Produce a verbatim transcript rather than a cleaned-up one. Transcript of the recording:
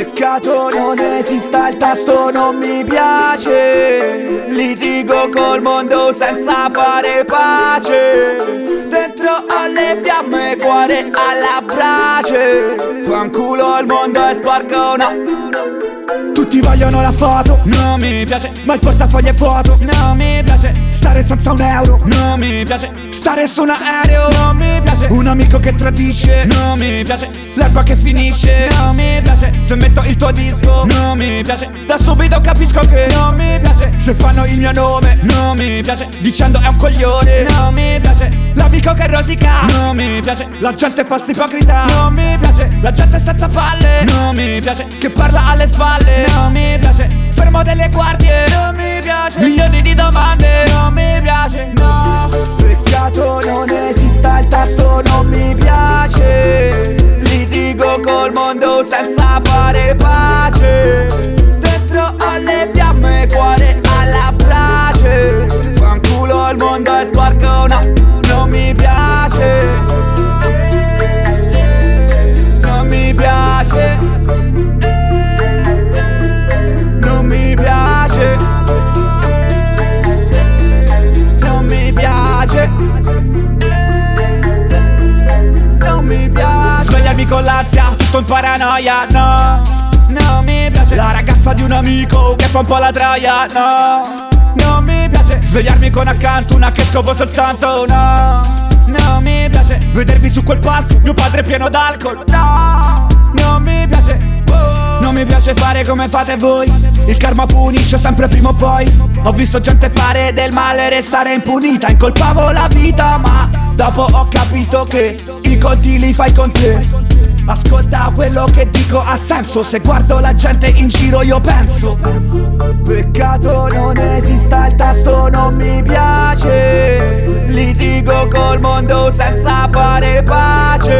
Peccato non esista, il tasto non mi piace. Litigo col mondo senza fare pace. Dentro alle fiamme, cuore alla brace. Fanculo al mondo e sporco no. Tutti vogliono la foto, non mi piace. Ma il portafoglio è vuoto, non mi piace. Stare senza un euro, non mi piace. Stare su un aereo, non mi piace. Un amico che tradisce, non mi piace. L'erba che finisce, non mi piace. Se metto il tuo disco, non mi piace. Da subito capisco che non mi piace. Se fanno il mio nome, non mi piace. Dicendo è un coglione, non mi piace. L'amico che rosica, non mi piace. La gente falsa ipocrita, non mi piace. La gente senza palle, non mi piace. Che parla alle spalle, non mi piace. Fermo delle guardie, non mi piace. Milioni di domande, non mi piace. No, peccato non esista, il tasto non mi piace. Litigo col mondo senza fare pace. Dentro alle fiamme, cuore alla brace. Fanculo al mondo e sporco no, non mi piace. Non mi piace. Non mi piace. Non mi piace. Non mi piace. Svegliarmi con l'ansia, tutto in paranoia, no. Non mi piace. La ragazza di un amico che fa un po' la troia, no. Non mi piace. Svegliarmi con accanto una che scopo soltanto, no. Non mi piace. Vedervi su quel palco, mio padre pieno d'alcol, no. Non mi piace. Non mi piace fare come fate voi. Il karma punisce sempre prima o poi. Ho visto gente fare del male e restare impunita. Incolpavo la vita ma dopo ho capito che i conti li fai con te. Ascolta quello che dico ha senso. Se guardo la gente in giro io penso. Peccato non esista, il tasto non mi piace. Litigo col mondo senza fare pace.